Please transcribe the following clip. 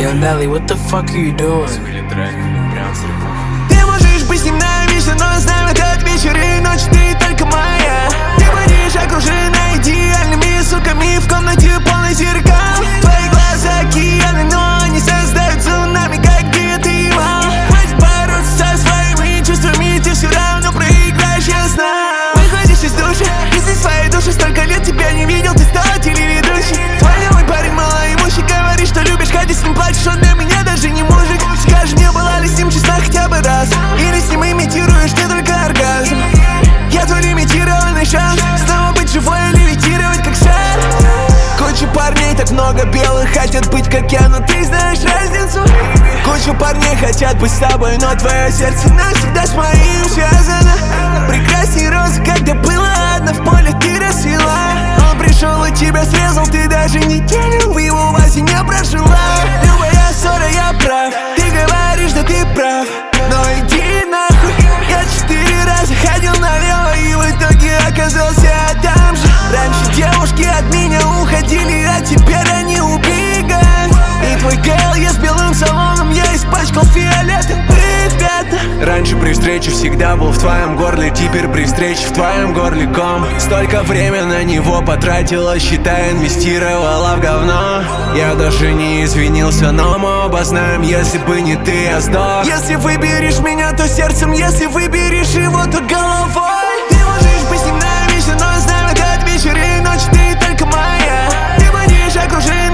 Yandali, what the fuck are you doing? Ты можешь быть с ним навечно, но знаю этот вечер и ночь, ты только моя. Ты будешь окружена идеальными суками в комнате полной зеркал. Твои глаза океаны, но они создают цунами, как геотрива. Хватит бороться со своими чувствами, ты все равно проиграешь, я знаю. Выходишь из души, из своей души, столько лет тебя не видел, ты стала телеведущей. Твой новый парень малоимущий, говоришь, что любишь, хотя с ним плачешь, он для меня даже не мужик. Скажи, не была ли с ним честна хотя бы раз? Или с ним имитируешь не только оргазм? Я твой лимитированный шанс снова быть живой и левитировать как шар. Куча парней, так много белых, хотят быть как я, но ты знаешь разницу. Куча парней хотят быть с тобой, но твое сердце навсегда с моим связано. Прекрасней розы, когда была одна в поле, ты расцвела. Он пришел и тебя срезал, ты даже неделю в его вазе не прожила. Любая ссора, я прав, ты говоришь, да ты прав, но иди нахуй. Я 4 раза ходил налево и в итоге оказался там же. Раньше девушки от меня уходили, а теперь они убегают. И твой ГЛ с белым салоном я испачкал фиолетовых пятна. Раньше при встрече всегда был в твоем горле, теперь при встрече в твоем горле ком. Столько времени на него потратила, считай, инвестировала в говно. Я даже не извинился, но мы оба знаем, если бы не ты, я сдох. Если выберешь меня, то сердцем, если выберешь его, то головой. Ты можешь быть с ним навечно, но знаю этот вечер и ночь, ты только моя. Ты будешь окружена